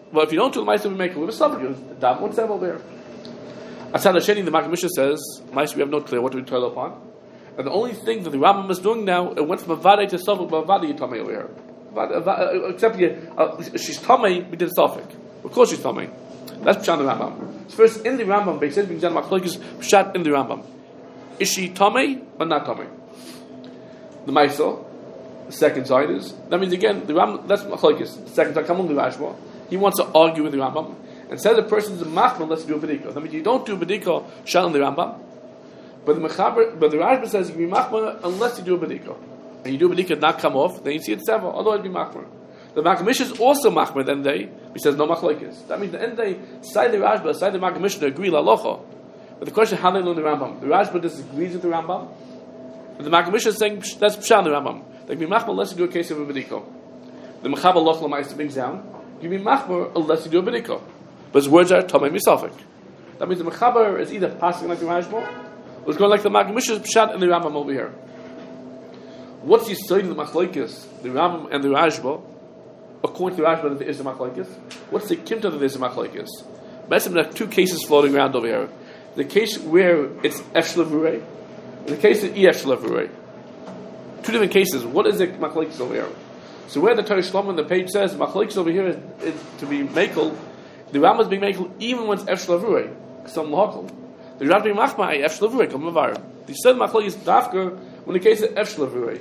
Well, if you don't do the Maisa, we make it with a suffix. Dam, what's that over there? Asad Hasheni, the Maggid Mishnah says, Maisa, we have no clear what do we toil upon. And the only thing that the Rambam is doing now, it went from a Vade to Suffolk, but Vade Yitamei over here. Except she's Tamei, we did Suffolk. Of course she's Tamei. That's Pshat in the Rambam. First, in the Rambam, they said, Pshat in the Rambam. Is she Tamei or not Tamei? The Maisa, the second side is, that means again, the Rambam, that's Machlokes. The second side, come on the Rashba. He wants to argue with the Rambam and says the person is a machmer unless you do a bediko. That means you don't do a bediko, Pshat in the Rambam. But the Rashba says you can be machmer unless you do a bediko. And you do a bediko not come off, then you see it several, otherwise be machmer. The Maggid Mishnah is also machmer at the end of the day. He says no machlokes. That means at the end of the day, side the Rashba, side the Maggid Mishnah agree la locha. But the question is how they learn the Rambam. The Rashba disagrees with the Rambam. But the Maggid Mishnah is saying that's Pshat in the Rambam. They can be machmer unless you do a case of a bediko. The Mechaber Loch Lamaisa brings down you can be machmer unless you do a bediko. But his words are Tomei Misafik. That means the Mechaber is either passing like the Rashba or it's going like the Maggid Mishnah's Pshat and the Rambam over here. What's the side of the Machlokes, the Rambam and the Rashba? According to the Rashba, that there is the Machlokes. What's the Kimta that there is the Machlokes? Basically, there are two cases floating around over here. The case where it's F Shlavurei, and the case of E F Shlavurei. Two different cases. What is the Machlokes over here? So where the Torah Shlom on the page says Machlokes over here is to be Mekel, the Rambam is being Mekel even when it's F Shlavurei. Some Lahakal. The Rambam being Machma F Shlavurei. Come Mavar. The said Machlokes Dafka when the case of F Shlavurei.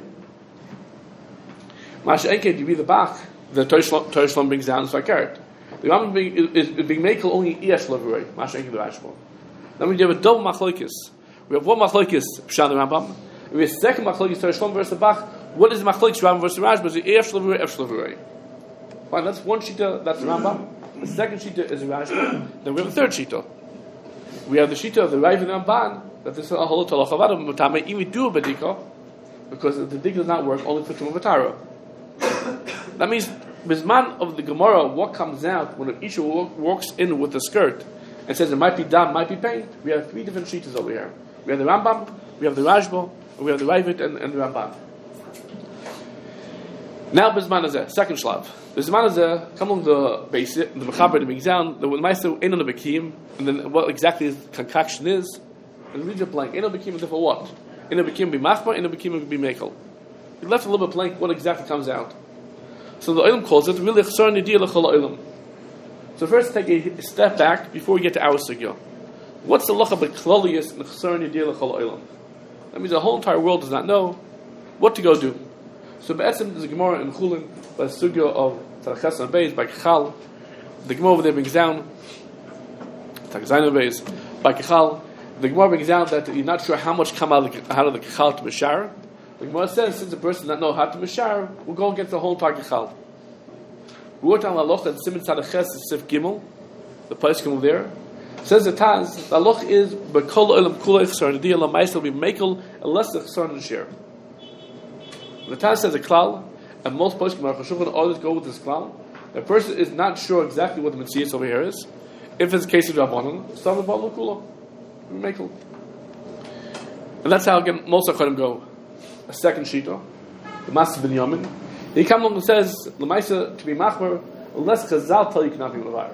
Masha Enke, you be the Bach. The Torah Shlom brings down the Fakert. The Rambam is being Mekel only E F Shlavurei. Masha Enke the Rashba. Then we have a double Machlokes. We have one Machlokes Pshat the Rambam. We have a second Machlokes Torah Shlom versus the Bach. What is the Machlokes Rambam versus Rashba? Is it F Shlavurei, F Shlavurei? Fine, that's one Shita, that's the Rambam. The second Shita is Rashba. Then we have a third Shita. We have the Shita of the Raiv and Ramban, that this is a Holot Talach Avadim, Mutame, even we do a Bedika, because the Dik does not work only for Tumah Vatara. That means, Bisman of the Gemara, what comes out when an Isha walks in with the skirt and says it might be dam, might be pain, we have three different Shitas over here. We have the Rambam, we have the Rashba, and we have the Raivit and the Ramban. Now Bisman is there, second Shlav. Bisman is there, come on the basic, the Mechaber, the Migzan, the Meister, Ein on the Bekim, and then what exactly the concoction is, and read the blank. Ein on the Bekim, for what? Ein on the Bekim be Machma, Ein on the Bekim be Mekel. He left a little bit blank what exactly comes out. So the Olam calls it really Chsar Nidir L'chol Olam. So first take a step back before we get to our Sugya. What's the Lacha B'Klolius and Chsar Nidir L'chol Olam? That means the whole entire world does not know what to go do. So Be'etzim there's a Gemara in Chulin by the Sugya of Taraches and Beis by Kechal. The Gemara over there brings down Taraches and Beis by Kechal. The Gemara brings down that you're not sure how much come out of the Kechal to Mishar. The Gemara says since the person does not know how to Mishar, we'll go and get the whole entire Kechal. We worked on the Aloch and Simon Taraches Sif Gimel, the place Gimel there. Says the Taz, the Aloch is B'kol Olam Kulei Chsar Nidir L'Maisel will be Mekel unless the Chsar Nishir. The Taz says a klal, and most poskim are chashuvah always go with this klal. The person is not sure exactly what the Metzias over here is. If it's a case of Rabbanon, start with Baal Kula. Mekel. And that's how again most Achadim go. A second Shita, the Master Binyamin. He comes along and says, L'maisa to be machmer, unless Chazal tell you cannot be mavar.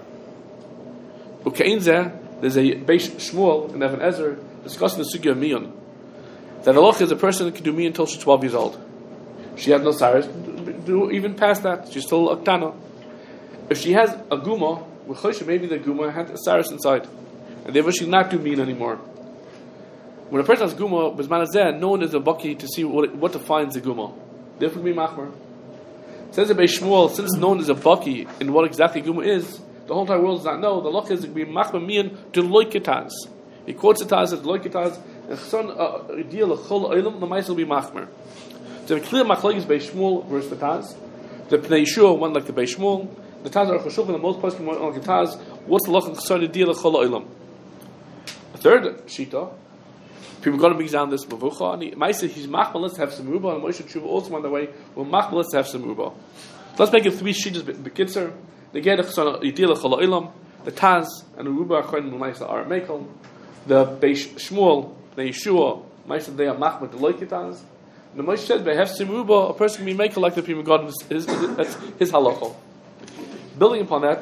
Ukein there's a Beish Shmuel and Evan Ezer discussing the Sugya of Miyun. That Allah is a person that can do Miyun until she's 12 years old. She has no saris, do even past that, she's still Aktana. If she has a Guma, maybe the Guma had a saris inside. And therefore she not do Miyun anymore. When a person has Guma, Bisman Azeh, no one is a Baki to see what defines the Guma. Therefore be Machmer. Says the Beis Shmuel, since no one is a Baki in what exactly Guma is, the whole entire world does not know, the Loch is to be Machmer Miyan to Loiketaz. He quotes it as Loiketaz, and Chson Deal of Chol Olam, the mice will be Machmer. So the clear Machlokes Beis Shmuel versus the Taz. The Pnei Yeshua, one like the Beis Shmuel. The Taz are Choshuv, and the most poskim one like the Taz. What's the Loch and Chson Deal of Chol Olam? The third Shita, people got to bring down this Mavucha, and Maisa, he's Machmer, let's have some Ruba, and Moshe Tshuva also on the way, well, Machmer, let's have some Ruba. So let's make it three Shitas B'Kitzer. They get the Chson Deal of Chol Olam, the Taz, and the Ruba according to Maisa are Mekel. The Beis Shmuel, the Yeshua, Maisa, they are Machmer, the Loiketaz. The Moshe says, "Behef Simuba, a person can be maker like the Prima God." That's his halacha. Building upon that,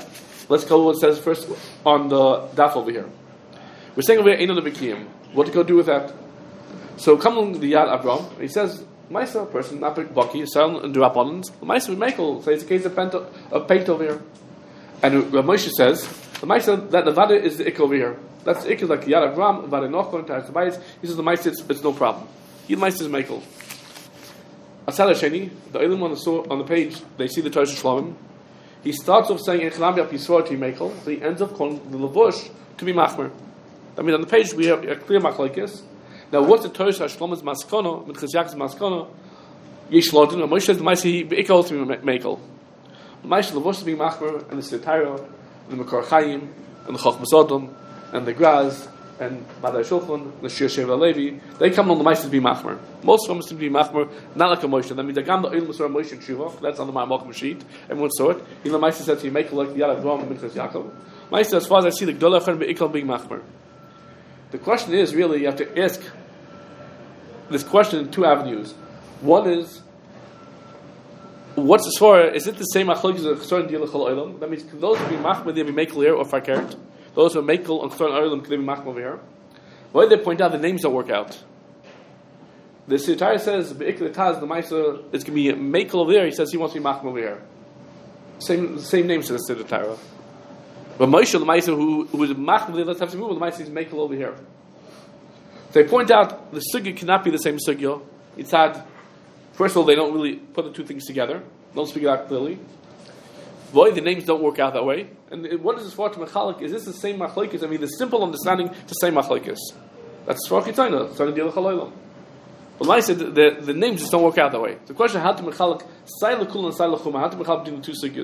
Let's go what it says first on the daf over here. We're saying over here, Eino Levikiyim. What to go do with that? So come along the Yad Avram, he says, Maisa, person, not Baki, Sal and Duraponans, Maisa we make all, so it's a case of paint over here. And Rav Moshe says, the Maisa, that the Vada is the Ik over here. That's the Ik is like Yad Avram, Vada Nochon, Taras Bayis. He says the Maisa, it's no problem. He the Maisa is Mekel. Atzad Hasheni, the Eilim on the page, they see the Torah Shalom. He starts off saying, Echanam Yap Yisrael to be Mekel, so he ends up calling the Lavush to be Machmer. I mean, on the page we have a clear Machlokes. Now, what's the Torah Shlomo's Maskono, with Chizak's Maskono? Yesh Lodin, and Moshe says the Maisi be Ikol to be Mekel. The Maisi Lavush to be Machmer, and the Sitayro, and the Mekor Chaim, and the Chochmah Sodom, and the Graz, and Madai Shulchan, the Shir Sheva Levi, they come on the Maisi to be Machmer. Most of them to be Machmer, not like a Moshe. That means the Gam the Oil Masor Moshe and Tshuva, that's on the Malchum sheet, everyone saw it. Even the Maisi said to be Mekel like the Yad Avram and Minchas Yaakov. Maisi, as far as I see, the Gdolah Chen be Ikol being Machmer. The question is really, you have to ask this question in two avenues. One is, what's the svara? Is it the same machlokes as Chesron Diel Chol Olam? That means, can those who be machmer, they be mekel here or fakert? Those who are mekel on Chesron Olam, can they be machmer over here? Why did they point out the names don't work out? The Sitar says, Be'ikle Taz, the Maisa, is going to be mekel over there. He says he wants to be machmer over here. Same name to the Sitar. But Moshe, the Maisa, who is machmer there, let's have to move, the Maisa is mekel over here. They point out the sugya cannot be the same sugya. It's had, first of all, they don't really put the two things together. Don't speak it out clearly. Boy, the names don't work out that way. And what is this for to mechalik? Is this the same machlokes? I mean, the simple understanding to say machlokes. That's for Chitayna. Starting deal with Chaloilam. But like I said, the names just don't work out that way. The question: how to mechalik Sailakul and Sailachuma? How to mechalik between the two sugyas?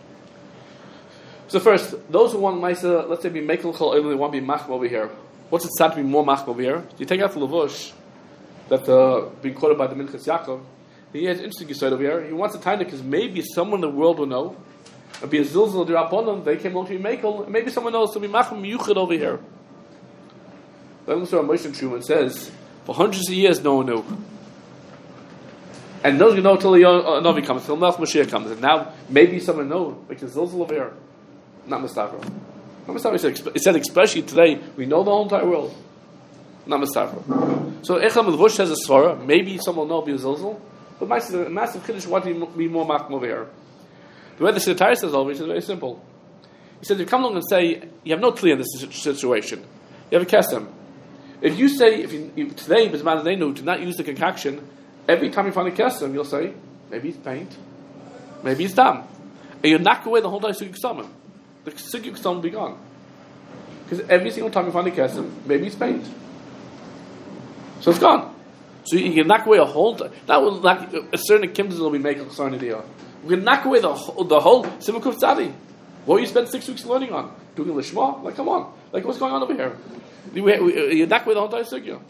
So first, those who want Maisa, let's say be Mekel Chaloilam, they want to be machma over here. What's it sad to be more machma over here? You take out the Lavush that being quoted by the Minchas Yaakov. He has interesting side over here. He wants a time because maybe someone in the world will know. It'll be a zilzal d'Rabbanan. They came along to be mekel. Maybe someone else will be machma yuchid over here. The Moshe Truman says, for hundreds of years, no one knew, and no one know until the Navi comes, until Melch Mashiach comes, and now maybe someone knows. Like the zilzal over here, not Mustafa. It said especially today, we know the whole entire world. Not Mustafa. So Echam Levush says a svara, maybe someone will know be a zilzal, but a massive kiddush want to be more machma over here. The way the Sitar says over, he says very simple. He says, you come along and say, you have no clear in this situation. You have a kesem. If you say, today, Bisman Zenu, do not use the concoction, every time you find a kesem, you'll say, maybe it's paint, maybe it's dam. And you knock away the whole day Sugik Stomach. The Sugik Stomach will be gone. Because every single time you find a kesem, maybe it's paint. So it's gone. So you can knock away a whole, that will knock, a certain Kim's will be making a certain idea. We can knock away the whole Simakuf Tzadi. What you spend 6 weeks learning on? Doing Lishma? Like, come on. Like, what's going on over here? You knock away the whole entire Sugya.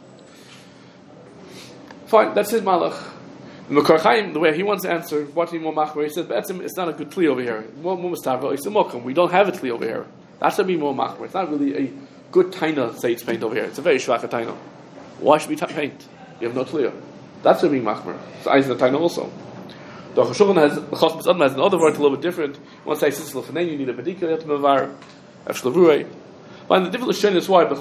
Fine, that's his malach. The Mekor Chaim, the way he wants to answer, what he more machmer, he says, it's not a good kli over here. More mustafa, it's a mokum. We don't have a kli over here. That's to be more machmer. It's not really a good taina, say it's paint over here. It's a very shvaka taina. Why should we paint? You have no kli. That's to be machmer. It's eyes of the taina also. The Chashulchan has, the Chachmas Adam has another word a little bit different. Once I say Sitzal you need a Bedika, you have to Mavar, Efshlavurei. But the different Lashon is why,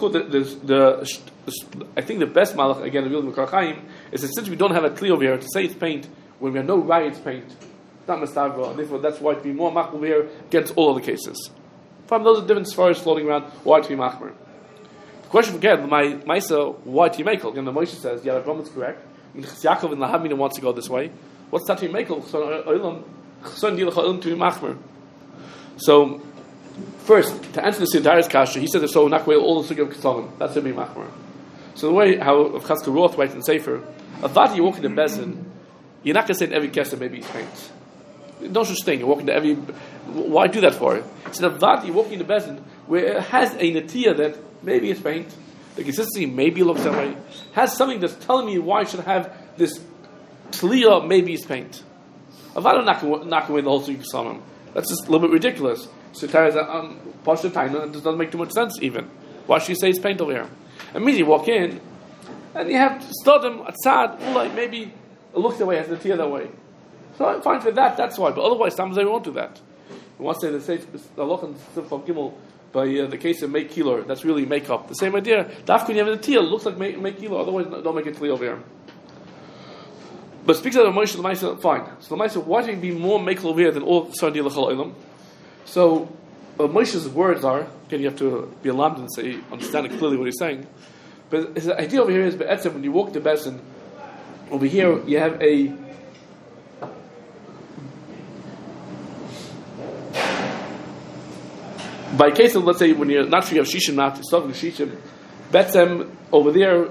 I think the best malach, again, the real Mekor Chaim, is that since we don't have a kli over here to say it's paint, when we have no riots paint, it's not Mastavra, and therefore that's why to be more machmer over here against all other cases. From those are different svaras floating around, why to be machmer. The question again, my Maisa, why to be mekel? Again, the Moshe says, yeah, the Brahman is correct. Yaakov and Lahamina wants to go this way. What's that to be mekel? To be machmer. So, first, to answer the Siddhar's kasha, he says, so knock away all the sugya of Kesalim. That's to be machmer. So the way how Chaska Roth writes in Sefer, Avad, you walk in the bezin, you're not going to say in every kesser maybe it's paint. No such thing. You're walking to every. Why do that for? He said, Avad, you're walking in the bezin where it has a natia that maybe it's paint. The consistency maybe looks that way. Has something that's telling me why I should have this tliya, maybe it's paint. Avad will knock away the whole sugya Kesalim. That's just a little bit ridiculous. So Pasha Taina, it doesn't make too much sense even. Why should you say it's paint over here? Immediately you walk in, and you have Stodim, Atzad, Ulay, maybe it looks that way, has the tear that way. So I'm fine for that, that's why. But otherwise, sometimes they won't do that. We want to say the Loch and Sifchav Gimel by the case of make kilor. That's really makeup. The same idea. Dafka when you have the teal, it looks like make kilor. Otherwise, don't make it clear over here. But speaks of the Moshe Lemaisa, fine. So Lemaisa, why should he be more makel over here than all Sardi L'chal Olam? So Moshe's words are, again, you have to be alarmed and say, understand it clearly what he's saying. But his idea over here is, when you walk the Besin, over here you have a by case of, let's say, when you're not sure you have Shishim, not Stavim Shishim, Betzem over there.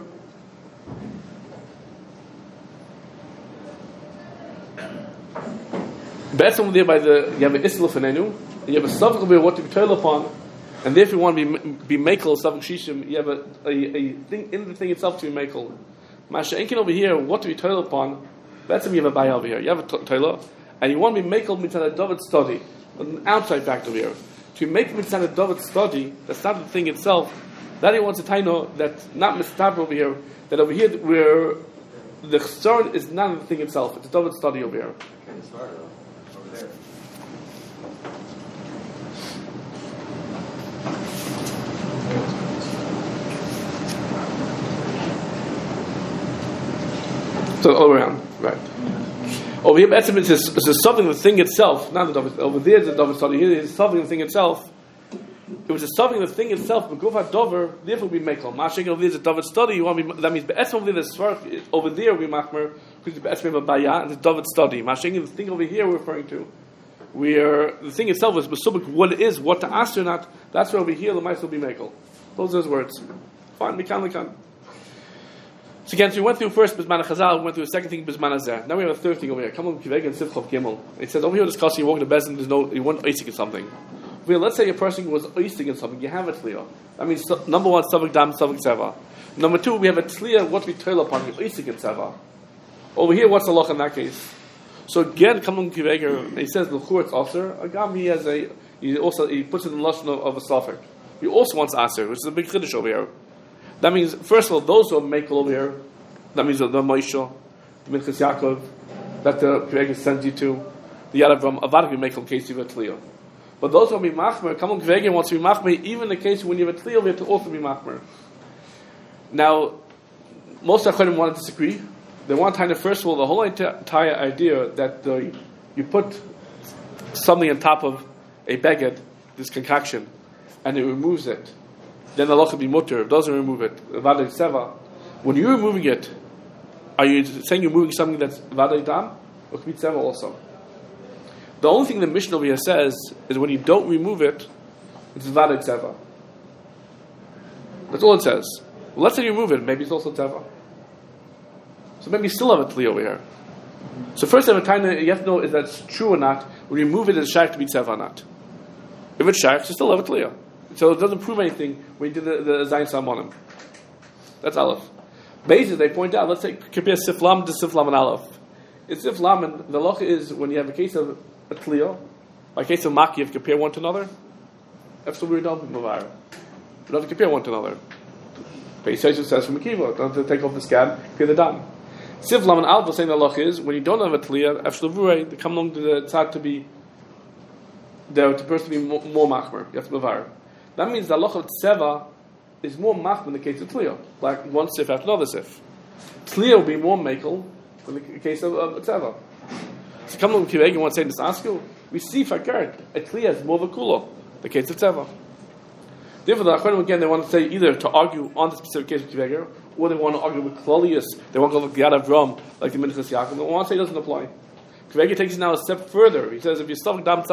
Betzem over there you have an Isla Fanenu, and you have a Stavim over what to be toiled upon, and therefore you want to be Makel, Stavim Shishim, you have a thing in the thing itself to be Makel. Masha Enkin over here, what to be toiled upon, Betzem you have a Bayah over here, you have a toilet, and you want to be Makel Mitzvah David study, an outside fact over here. To make mitzvah David study, that's not the thing itself. That he wants to know that's not mitzvah over here. That over here where the chesron is not the thing itself. It's a David study over here. Over there. So all around, right? Over here, it's something the thing itself, not the David. Over there, the David study. Here is something the thing itself. It was something the thing itself. But Gufat Dover, therefore we make all. Mashing over there is a David study. You want to be, that means be'etzem over there. The svark over there we machmer because the be'etzem of a bayah and the David study. Mashing the thing over here we're referring to, where the thing itself is besubik what it is, what to ask or not. That's where over here the mice will be makel. Those are his words. Fine, we can. So again, so we went through first Bizman Chazal, we went through the second thing Bizman Azeh. Now we have a third thing over here. Come on, Kiveg and Sivchov Gimel. It says over here discussing you walk in the Bezin, you want oisik in something. Well, let's say a person was oisik in something, you have a tliya. That means number one, Savik Dam, Savik Seva. Number two, we have a tliya, what we toil upon you, oisik in Seva. Over here, what's the loch in that case? So again, come on, Kiveg, he says, L'chur, it's Aser. Agam, he puts it in the lashon of a Safik. He also wants Aser, which is a big chiddush over here. That means, first of all, those who are makel over here, that means the Moshe, the Minchas Yaakov, that the Kiveg sends you to, the Yad Avram, Avad we make in case you have a Tliya. But those who will be Machmer, come on, Kiveg wants to be Machmer, even in the case when you have a Tliya, we have to also be Machmer. Now, most Achadim want to disagree. They want to first of all, the whole entire idea that you put something on top of a beged, this concoction, and it removes it. Then the loch will be mutter. If it doesn't remove it, vaday seva. When you're removing it, are you saying you're moving something that's vaday dam or kbit seva also? The only thing the Mishnah over here says is when you don't remove it, it's vaday seva. That's all it says. Well, let's say you remove it, maybe it's also seva. So maybe you still have a tli over here. So first, you have to know if that's true or not. When you remove it, is shaykh to be seva or not? If it's shaykh, you still have a tliya. So it doesn't prove anything when you did the Zayin Salmonim. That's Aleph. Basically, they point out, let's say, compare Siflam to Siflam and Aleph. It's Siflam, and the loch is when you have a case of a Tliya, by case of Maki, you have to compare one to another. That's what we're done with Mavar. You don't have to compare one to another. Beisayim says from Akiva, don't have to take off the scab, compare the Dam. Siflam and Aleph, the same the loch is, when you don't have a Tliya, Efshavurei, they come along to the Tzad to be, the person to be more Machmer. You have to Mavar. That means the halacha of tseva is more mach in the case of tliya, like one sif after another sif. Tliya will be more makel in the case of tseva. So come on, Kiveg, you want to say this asku? We see fakard a tliya is more of a kula, the case of tseva. Therefore, the Acharonim again they want to say either to argue on the specific case of Kiveg, or they want to argue with Klolius. They want to go with the Yad Avram, like the Minchas Yaakov. They want to say it doesn't apply. Kiveg takes it now a step further. He says if you Stavik Dam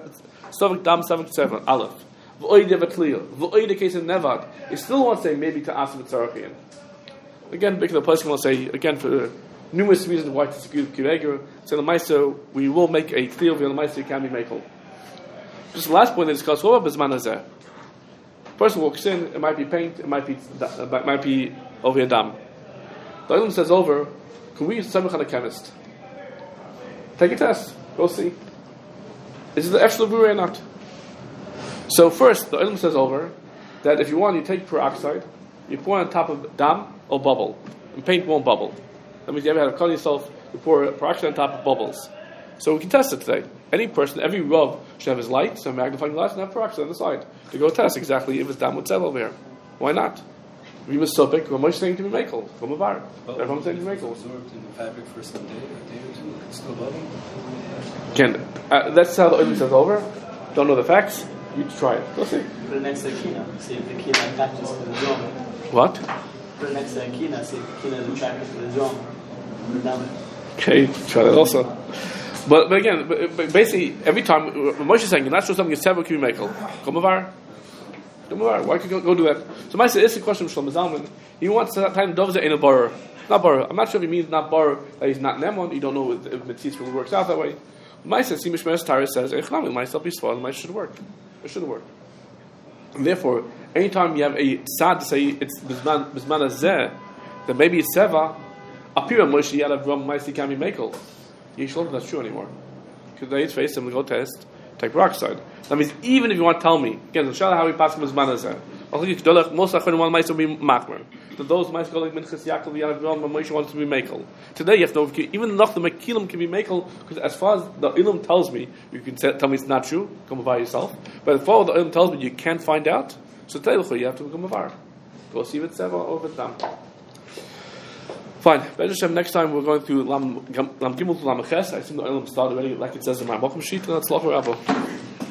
7 Aleph. The case of Nevad, you still want to say maybe to Asim Tzarachian. Again, because the person will say, again, for numerous reasons why to disagree with Kireger, say the Meister, we will make a clear of the Meister, it can be makel. Just the last point they discussed, what about Bizman Hazeh? Person walks in, it might be paint, it might be over a dam. The Ilm says over, can we Samach on a chemist? Take a test, go see. Is it the Efshel Bure or not? So first, the Ilm says over that if you want, you take peroxide, you pour it on top of dam or bubble, and paint won't bubble. That means you ever had a cut yourself, you pour peroxide on top of bubbles. So we can test it today. Any person, every Rav should have his lights and magnifying glass and have peroxide on the side to go test exactly if it's dam with over here. Why not? We must stop it. Ramosh saying to be makel from a bar. Everyone's saying to be makel. Absorbed in the fabric for some day or two, it's still bubbling. That's how the oil says over. Don't know the facts. You try it. Go see. Put it next to the kina. See if the kina attaches to the drum. What? Put it next to the kina. See if the kina is attracted to the drum. Okay, try that also. But again, but basically, every time Moshe is saying, you're not sure something is several can be makel. Come over. Why could you go do that? So Ma'aseh is a question from Shlomo Zalman. He wants that time Dovza in a bar. Not bar. I'm not sure if he means not bar, that he's not Nemon. You don't know if Mitzvah really works out that way. Ma'aseh, Simish Meres Taris says, Echnami, myself be swallowed, my should work. It should work. And therefore, anytime you have a sad to say it's Bizman Azeh, then maybe it's Seva, Apira Moshe Yad Avram Ma'aseh can be Mekel. Yishlom, that's true anymore. Because they face them to go test, take peroxide. That means even if you want to tell me, again, show how we pass Bizman Azeh. Most Achron one Ma'aseh will be Machmer. That those Ma'aseh go like Minchas Yaakov Yad Avram Moshe wants to be Mekel. Today you have to know, even the Mekilim can be Mekel, because as far as the Ilum tells me, you can tell me it's not true, come by yourself. But as far as the Ilum tells me you can't find out, so tell you have to become a var. Go see if it's Seva or if it's Dam. Fine. Be'ez Hashem, next time we're going through Lam Gimel to Lam Ches. I assume the Ilum started already, like it says in my Mokum sheet. Let's look where